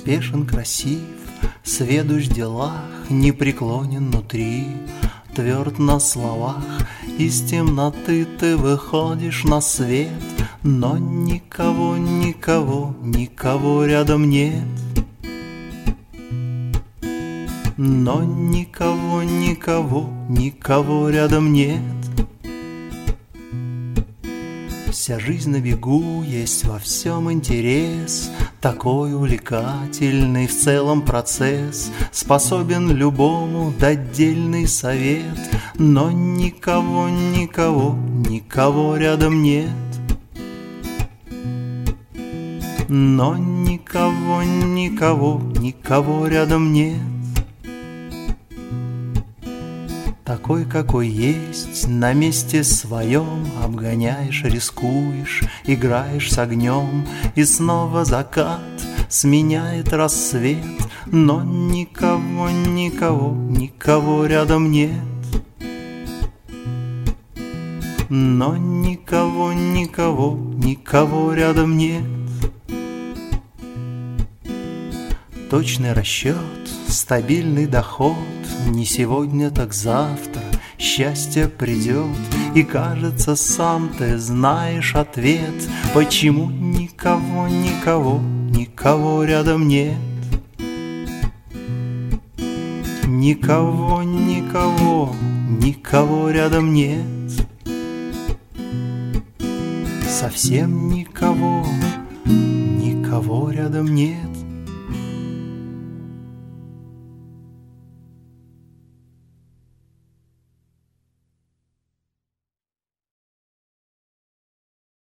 успешен, красив, сведущ в делах, непреклонен внутри, тверд на словах. Из темноты ты выходишь на свет, но никого, никого, никого рядом нет. Но никого, никого, никого рядом нет. Вся жизнь на бегу, есть во всем интерес, такой увлекательный в целом процесс, способен любому дать дельный совет, но никого, никого, никого рядом нет. Но никого, никого, никого рядом нет. Такой, какой есть, на месте своем, обгоняешь, рискуешь, играешь с огнем, и снова закат сменяет рассвет, но никого, никого, никого рядом нет. Но никого, никого, никого рядом нет. Точный расчет, стабильный доход, не сегодня, так завтра счастье придет, и кажется, сам ты знаешь ответ, почему никого, никого, никого рядом нет. Никого, никого, никого рядом нет. Совсем никого, никого рядом нет.